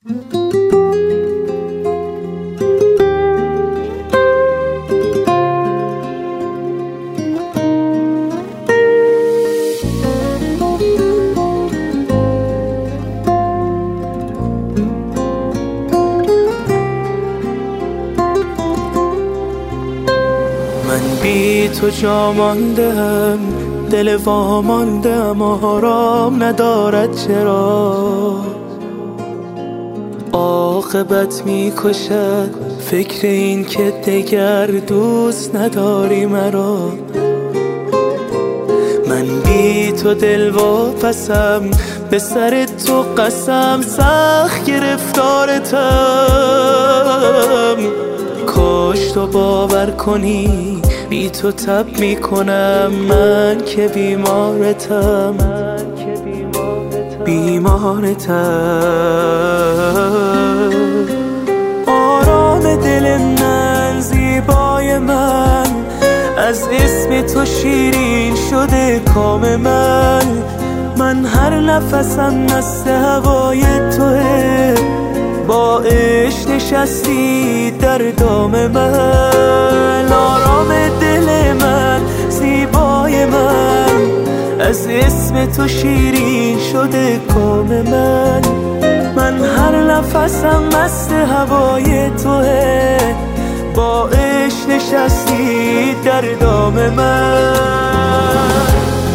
من بی تو جا ماندم، دل واماندم، آرام ندارد چرا؟ عاقبت میکشد فکر این که دگر دوست نداری مرا. من بی تو دل واپسم، به سر تو قسم سخت گرفتارتم. کاش تو باور کنی بی تو تب میکنم، من که بیمارتم. آرام دل من، زیبای من، از اسم تو شیرین شده کام من. من هر نفسم مست هوای توه، با عشق نشستی در دام من. آرام دل من، زیبای من، از اسم تو شیرین شده کام من. من هر نفسم مست هوای توه، با عشق نشستی در دام من.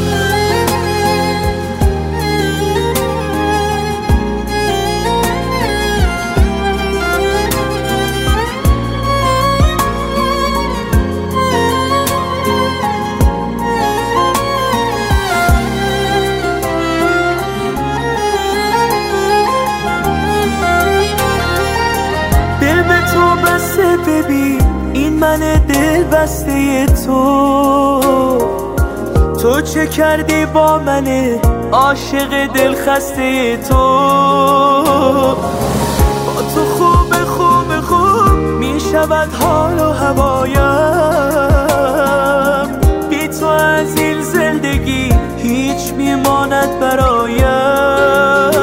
ببین این من دل بسته تو چه کردی با من عاشق دل خسته تو؟ با تو خوب می شود حال و هوایم. بی تو از این زندگی هیچ میماند برایم.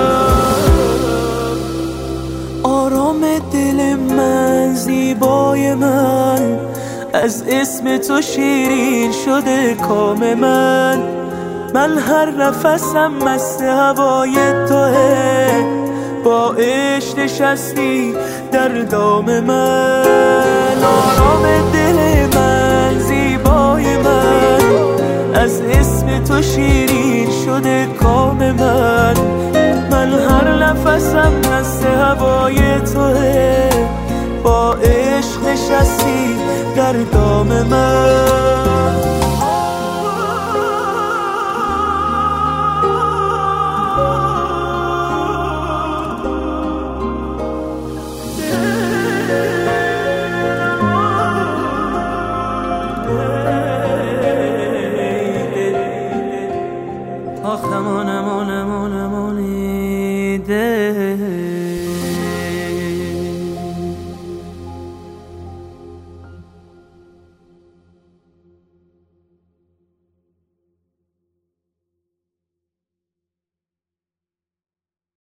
آرام دل من، زیبای من، از اسم تو شیرین شده کام من. من هر نفسم مست هوای توه، با عشق نشستی در دام من. آرام دل من، زیبای من، از اسم تو شیرین شده کام من. من هر نفسم مست هوای توه، با عشق نشستی در دام من.